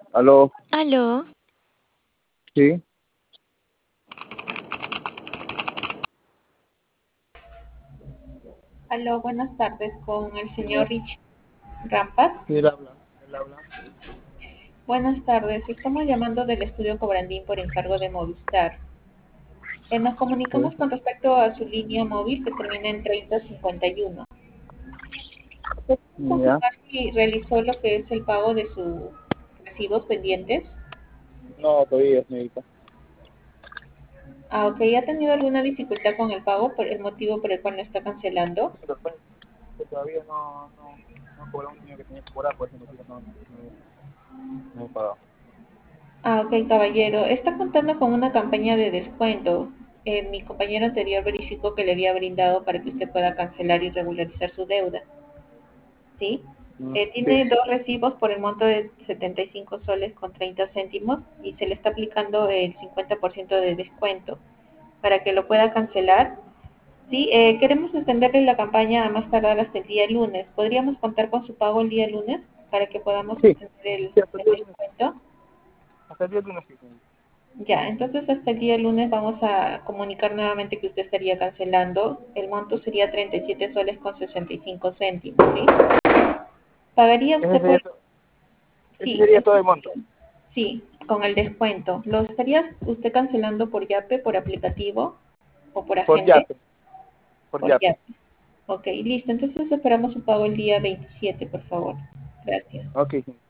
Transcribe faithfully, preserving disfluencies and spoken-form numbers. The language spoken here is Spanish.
Aló, Aló, sí, Aló, buenas tardes con el sí, señor Rich Rampas. sí, él habla, él habla. Buenas tardes, estamos llamando del estudio Cobrandín por encargo de Movistar. Eh, nos Sí, comunicamos con respecto a su línea móvil que termina en treinta cincuenta y uno. ¿Puede ya. confirmar si realizó lo que es el pago de sus recibos pendientes? No, todavía, señorita. Ah, ok, ¿ha tenido alguna dificultad con el pago por el motivo por el cual no está cancelando? Sí, lo cual, que todavía no, no, no he cobrado un dinero que tenía que cobrar, por ese motivo no, no, no he pagado. Ah, ok, caballero. Está contando con una campaña de descuento. Eh, mi compañero anterior verificó que le había brindado para que usted pueda cancelar y regularizar su deuda. ¿Sí? Mm, Eh, sí, tiene dos recibos por el monto de setenta y cinco soles con treinta céntimos y se le está aplicando el cincuenta por ciento de descuento para que lo pueda cancelar. Sí, eh, queremos extenderle la campaña a más tardar hasta el día lunes. ¿Podríamos contar con su pago el día lunes para que podamos sí, extender el, sí, hasta el el día lunes, descuento? hasta el día lunes, sí, señorita. Ya, entonces hasta el día lunes vamos a comunicar nuevamente que usted estaría cancelando. El monto sería treinta y siete soles con sesenta y cinco céntimos, ¿sí? ¿Pagaría Ese usted sería, por...? to- ese Sí, sería ese todo el monto, sería. Sí, con el descuento. ¿Lo estaría usted cancelando por Yape, por aplicativo o por por agente? Yape, por Por Yape. Yape. Ok, listo. Entonces esperamos su pago el día veintisiete, por favor. Gracias. Ok, sí.